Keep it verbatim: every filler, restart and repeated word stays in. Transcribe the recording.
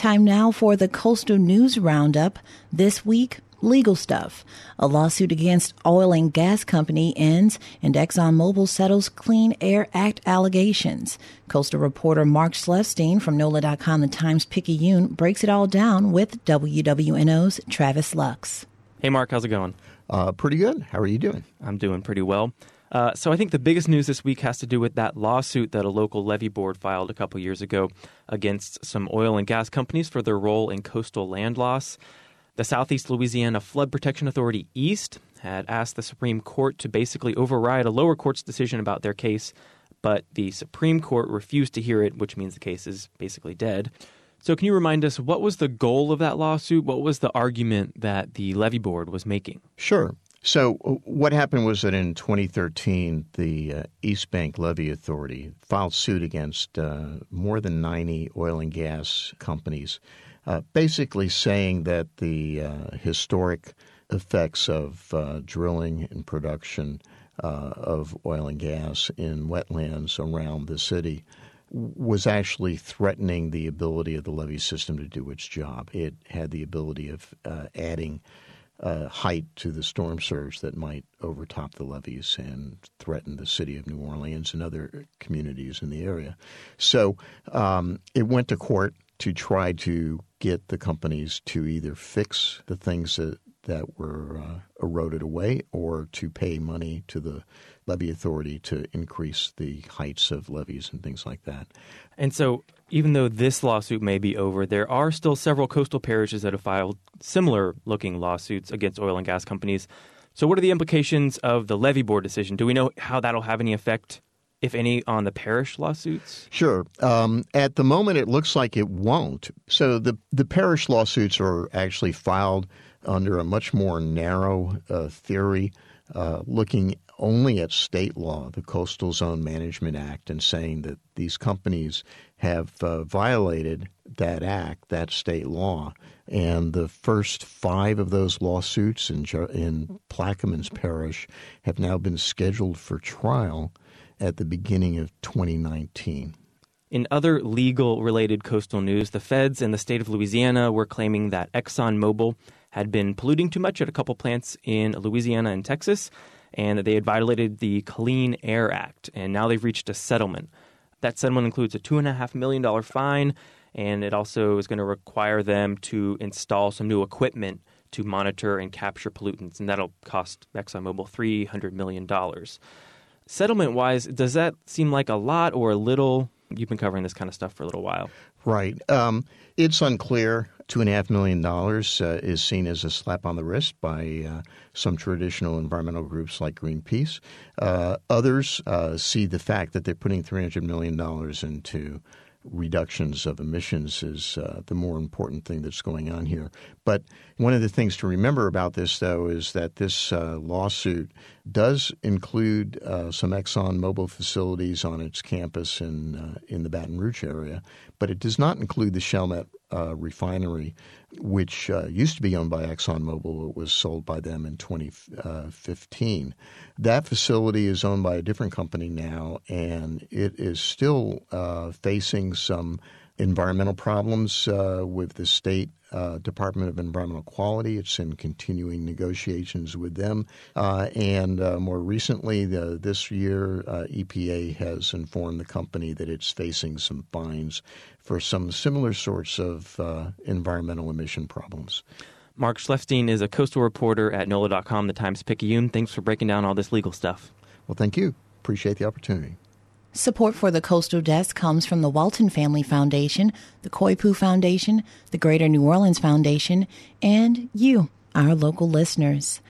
Time now for the Coastal News Roundup. This week, legal stuff. A lawsuit against oil and gas company ends, and ExxonMobil settles Clean Air Act allegations. Coastal reporter Mark Schlefstein from N O L A dot com, the Times-Picayune, breaks it all down with W W N O's Travis Lux. Hey, Mark, how's it going? Uh, pretty good. How are you doing? I'm doing pretty well. Uh, so I think the biggest news this week has to do with that lawsuit that a local levee board filed a couple years ago against some oil and gas companies for their role in coastal land loss. The Southeast Louisiana Flood Protection Authority East had asked the Supreme Court to basically override a lower court's decision about their case, but the Supreme Court refused to hear it, which means the case is basically dead. So can you remind us, what was the goal of that lawsuit? What was the argument that the levee board was making? Sure. So what happened was that in twenty thirteen, the uh, East Bank Levee Authority filed suit against uh, more than ninety oil and gas companies, Uh, basically saying that the uh, historic effects of uh, drilling and production uh, of oil and gas in wetlands around the city was actually threatening the ability of the levee system to do its job. It had the ability of uh, adding uh, height to the storm surge that might overtop the levees and threaten the city of New Orleans and other communities in the area. So um, it went to court to try to get the companies to either fix the things that, that were uh, eroded away or to pay money to the levee authority to increase the heights of levees and things like that. And so even though this lawsuit may be over, there are still several coastal parishes that have filed similar-looking lawsuits against oil and gas companies. So what are the implications of the levee board decision? Do we know how that'll have any effect, if any, on the parish lawsuits? Sure. Um, at the moment, it looks like it won't. So the, the parish lawsuits are actually filed under a much more narrow uh, theory, uh, looking only at state law, the Coastal Zone Management Act, and saying that these companies have uh, violated that act, that state law. And the first five of those lawsuits in, in Plaquemines Parish have now been scheduled for trial at the beginning of twenty nineteen. In other legal-related coastal news, the feds in the state of Louisiana were claiming that ExxonMobil had been polluting too much at a couple plants in Louisiana and Texas, and that they had violated the Clean Air Act, and now they've reached a settlement. That settlement includes a two point five million dollars fine, and it also is going to require them to install some new equipment to monitor and capture pollutants, and that'll cost ExxonMobil three hundred million dollars. Settlement-wise, does that seem like a lot or a little? You've been covering this kind of stuff for a little while. Right. Um, it's unclear. Two and a half million dollars uh, is seen as a slap on the wrist by uh, some traditional environmental groups like Greenpeace. Uh, others uh, see the fact that they're putting three hundred million dollars into reductions of emissions is uh, the more important thing that's going on here. But one of the things to remember about this, though, is that this uh, lawsuit does include uh, some ExxonMobil facilities on its campus in uh, in the Baton Rouge area, but it does not include the Chalmette uh, refinery, which uh, used to be owned by ExxonMobil. It was sold by them in twenty fifteen. That facility is owned by a different company now, and it is still uh, facing some environmental problems uh, with the state uh, Department of Environmental Quality. It's in continuing negotiations with them. Uh, and uh, more recently, the, this year, uh, E P A has informed the company that it's facing some fines for some similar sorts of uh, environmental emission problems. Mark Schlefstein is a coastal reporter at N O L A dot com, the Times-Picayune. Thanks for breaking down all this legal stuff. Well, thank you. Appreciate the opportunity. Support for the Coastal Desk comes from the Walton Family Foundation, the Coypu Foundation, the Greater New Orleans Foundation, and you, our local listeners.